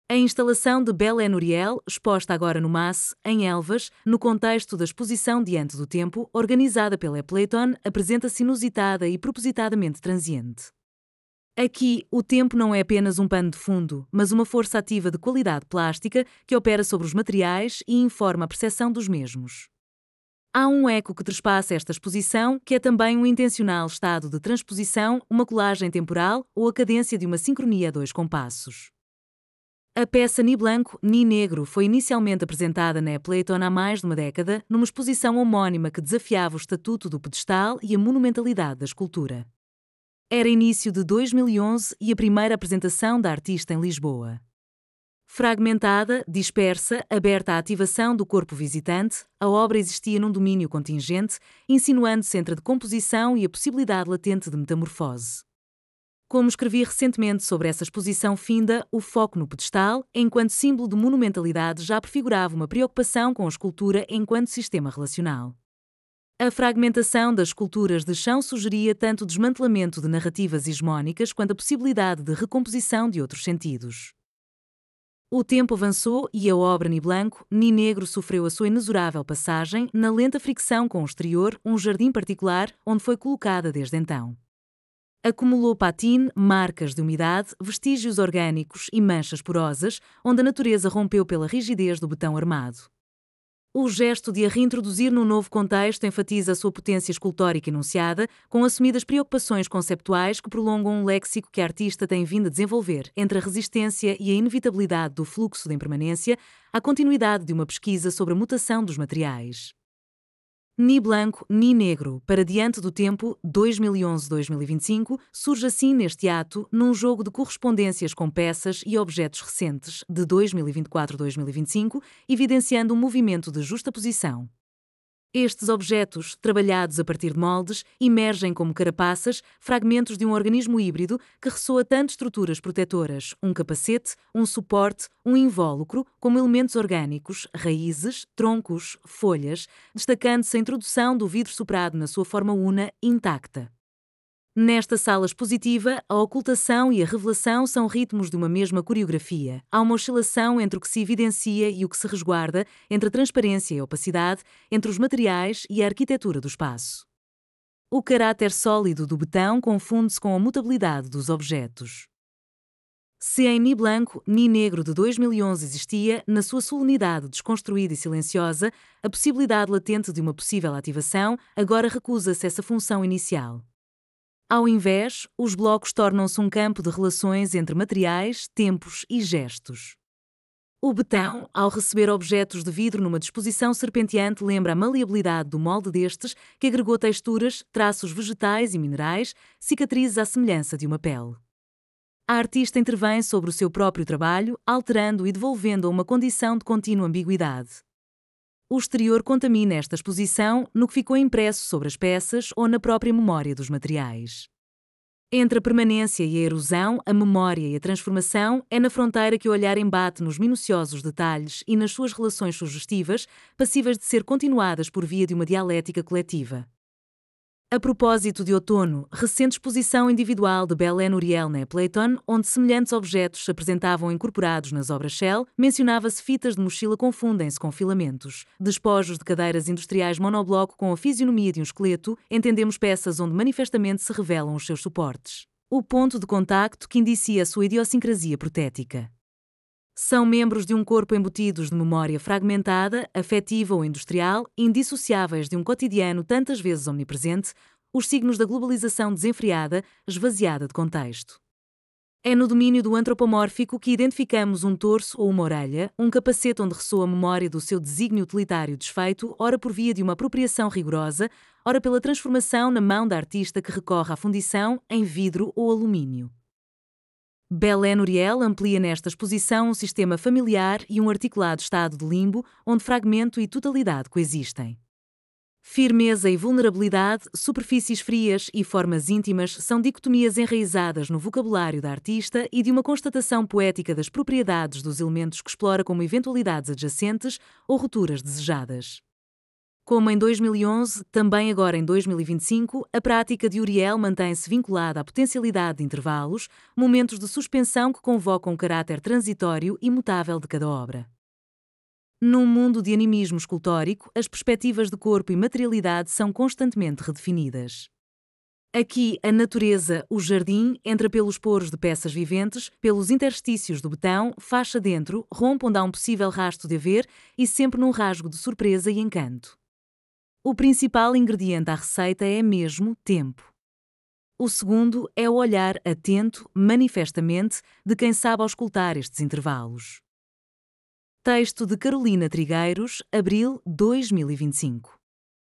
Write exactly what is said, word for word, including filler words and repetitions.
A instalação de Belén Uriel, exposta agora no M A S, em Elvas, no contexto da exposição Diante do Tempo, organizada pela Playton, apresenta-se inusitada e propositadamente transiente. Aqui, o tempo não é apenas um pano de fundo, mas uma força ativa de qualidade plástica que opera sobre os materiais e informa a percepção dos mesmos. Há um eco que trespassa esta exposição, que é também um intencional estado de transposição, uma colagem temporal ou a cadência de uma sincronia a dois compassos. A peça Ni Blanco, Ni Negro foi inicialmente apresentada na Playton há mais de uma década, numa exposição homónima que desafiava o estatuto do pedestal e a monumentalidade da escultura. Era início de dois mil e onze e a primeira apresentação da artista em Lisboa. Fragmentada, dispersa, aberta à ativação do corpo visitante, a obra existia num domínio contingente, insinuando-se entre a decomposição e a possibilidade latente de metamorfose. Como escrevi recentemente sobre essa exposição finda, o foco no pedestal, enquanto símbolo de monumentalidade, já prefigurava uma preocupação com a escultura enquanto sistema relacional. A fragmentação das esculturas de chão sugeria tanto o desmantelamento de narrativas hegemónicas quanto a possibilidade de recomposição de outros sentidos. O tempo avançou e a obra Ni Blanco, Ni Negro sofreu a sua inexorável passagem na lenta fricção com o exterior, um jardim particular, onde foi colocada desde então. Acumulou patine, marcas de umidade, vestígios orgânicos e manchas porosas, onde a natureza rompeu pela rigidez do betão armado. O gesto de a reintroduzir num novo contexto enfatiza a sua potência escultórica enunciada, com assumidas preocupações conceptuais que prolongam um léxico que a artista tem vindo a desenvolver entre a resistência e a inevitabilidade do fluxo da impermanência, a continuidade de uma pesquisa sobre a mutação dos materiais. Ni Blanco, Ni Negro, para Diante do Tempo, dois mil e onze a dois mil e vinte e cinco, surge assim neste ato, num jogo de correspondências com peças e objetos recentes, de dois mil e vinte e quatro a dois mil e vinte e cinco, evidenciando um movimento de justaposição. Estes objetos, trabalhados a partir de moldes, emergem como carapaças, fragmentos de um organismo híbrido que ressoa tanto estruturas protetoras, um capacete, um suporte, um invólucro, como elementos orgânicos, raízes, troncos, folhas, destacando-se a introdução do vidro soprado na sua forma una, intacta. Nesta sala expositiva, a ocultação e a revelação são ritmos de uma mesma coreografia. Há uma oscilação entre o que se evidencia e o que se resguarda, entre a transparência e a opacidade, entre os materiais e a arquitetura do espaço. O caráter sólido do betão confunde-se com a mutabilidade dos objetos. Se em Ni Blanco, Ni Negro de dois mil e onze existia, na sua solenidade desconstruída e silenciosa, a possibilidade latente de uma possível ativação, agora recusa-se essa função inicial. Ao invés, os blocos tornam-se um campo de relações entre materiais, tempos e gestos. O betão, ao receber objetos de vidro numa disposição serpenteante, lembra a maleabilidade do molde destes, que agregou texturas, traços vegetais e minerais, cicatrizes à semelhança de uma pele. A artista intervém sobre o seu próprio trabalho, alterando e devolvendo a uma condição de contínua ambiguidade. O exterior contamina esta exposição no que ficou impresso sobre as peças ou na própria memória dos materiais. Entre a permanência e a erosão, a memória e a transformação, é na fronteira que o olhar embate nos minuciosos detalhes e nas suas relações sugestivas, passíveis de ser continuadas por via de uma dialética coletiva. A propósito de outono, recente exposição individual de Belén Uriel na Playton, onde semelhantes objetos se apresentavam incorporados nas obras Shell, mencionava-se fitas de mochila confundem-se com filamentos, despojos de cadeiras industriais monobloco com a fisionomia de um esqueleto, entendemos peças onde manifestamente se revelam os seus suportes. O ponto de contacto que indicia a sua idiosincrasia protética. São membros de um corpo embutidos de memória fragmentada, afetiva ou industrial, indissociáveis de um cotidiano tantas vezes omnipresente, os signos da globalização desenfreada, esvaziada de contexto. É no domínio do antropomórfico que identificamos um torso ou uma orelha, um capacete onde ressoa a memória do seu desígnio utilitário desfeito, ora por via de uma apropriação rigorosa, ora pela transformação na mão da artista que recorre à fundição em vidro ou alumínio. Belén Uriel amplia nesta exposição um sistema familiar e um articulado estado de limbo, onde fragmento e totalidade coexistem. Firmeza e vulnerabilidade, superfícies frias e formas íntimas são dicotomias enraizadas no vocabulário da artista e de uma constatação poética das propriedades dos elementos que explora como eventualidades adjacentes ou rupturas desejadas. Como em dois mil e onze, também agora em dois mil e vinte e cinco, a prática de Uriel mantém-se vinculada à potencialidade de intervalos, momentos de suspensão que convocam o caráter transitório e mutável de cada obra. Num mundo de animismo escultórico, as perspectivas de corpo e materialidade são constantemente redefinidas. Aqui, a natureza, o jardim, entra pelos poros de peças viventes, pelos interstícios do betão, faixa dentro, rompe onde há um possível rasto de haver e sempre num rasgo de surpresa e encanto. O principal ingrediente à receita é mesmo tempo. O segundo é o olhar atento, manifestamente, de quem sabe auscultar estes intervalos. Texto de Carolina Trigueiros, abril dois mil e vinte e cinco.